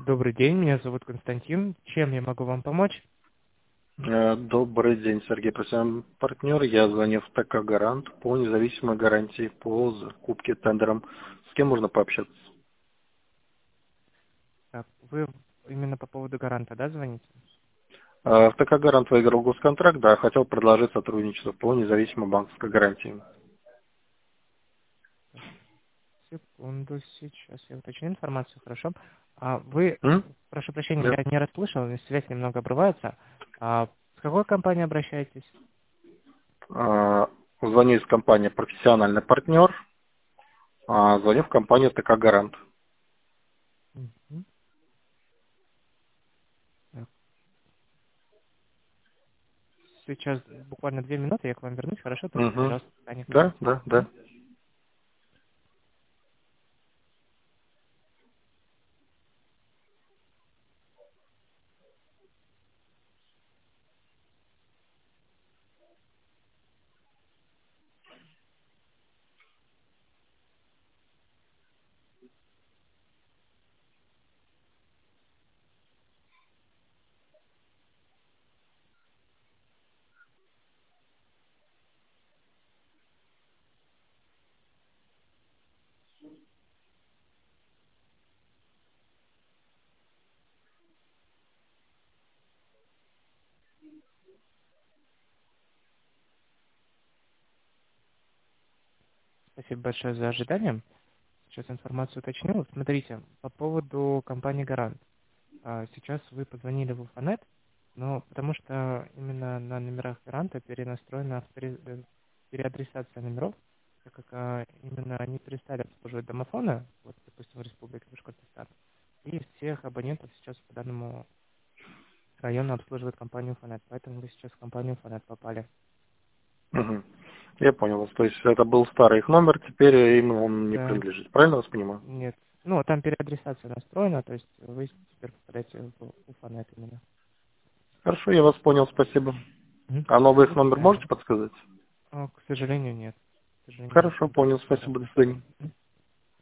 Добрый день, меня зовут Константин. Чем я могу вам помочь? Добрый день, Сергей, профессиональный партнер. Я звоню в ТК «Гарант» по независимой гарантии по закупке тендером. С кем можно пообщаться? Так, вы именно по поводу гаранта, да, звоните? В ТК «Гарант» выиграл госконтракт, да, хотел предложить сотрудничество по независимой банковской гарантии. Секунду, сейчас я уточню информацию, хорошо. Вы, М? прошу прощения, Да. я не расслышал, связь немного обрывается. С какой компанией обращаетесь? Звоню из компании «Профессиональный партнер», звоню в компанию ТК «Гарант». Мгм. Так, сейчас буквально 2 минуты, я к вам вернусь, хорошо? Только, Угу. пожалуйста, не Да, отключайте. да, да. Спасибо большое за ожидание. Сейчас информацию уточню. Смотрите, по поводу компании «Гарант». Сейчас вы позвонили в Уфанет, но потому что именно на номерах гаранта перенастроена переадресация номеров, так как именно они перестали обслуживать домофоны, вот, допустим, в Республике Башкортостан, и всех абонентов сейчас по данному району обслуживает компания Уфанет, поэтому вы сейчас в компанию Уфанет попали. Угу. Я понял вас. То есть это был старый их номер, теперь им он не Да, принадлежит. Правильно вас понимаю? нет. Ну, там переадресация настроена, то есть вы теперь попадаете в Уфанет именно. Хорошо, я вас понял, спасибо. Мгм. А новый их До номер свидания. можете подсказать? К сожалению, нет. К сожалению, нет. Хорошо, Он пока понял, что спасибо, до работает. свидания.